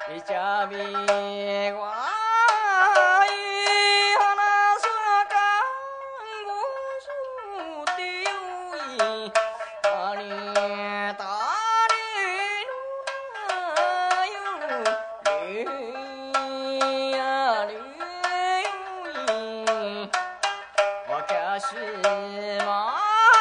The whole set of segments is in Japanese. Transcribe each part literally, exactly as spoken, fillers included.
一家比我一花色干果树丢一大里大里路驴呀驴我可是马。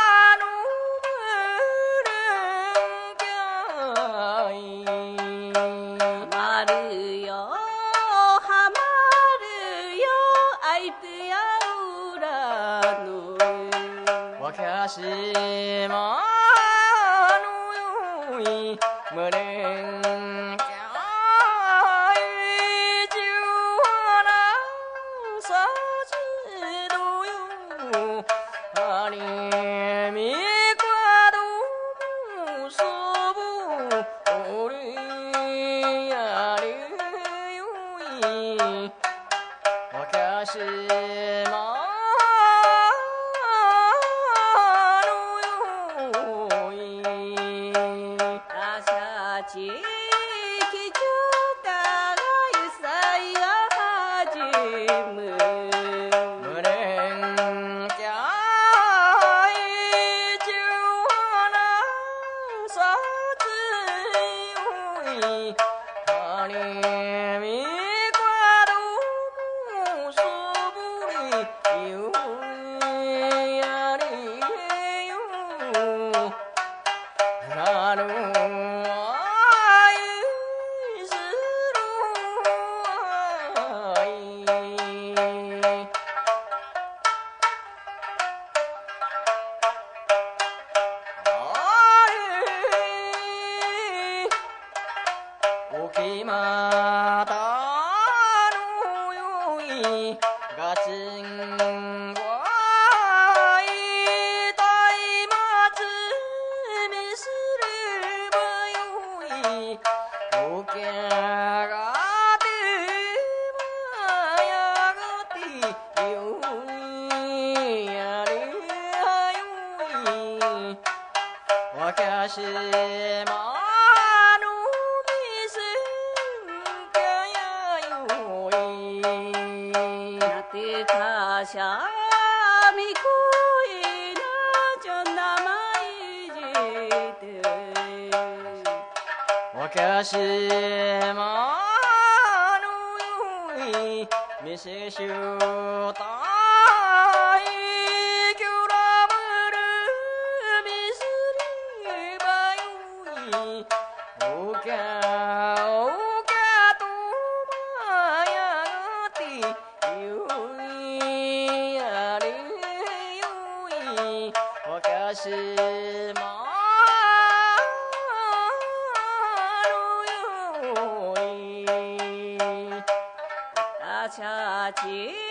しまぬよい無念かいじゅわなさじどよありみかどもそぶおりやりよいわかしま きまたのよいがちんわいたいまつみすればよいおきゃがてまやがてよいやれやよいわかしま 샤 미코이나 전나마이지드 와카시마누이 미세슈 따이 규라브르 미스리바유이 오카 오카 도마야가티しまるよいあちゃち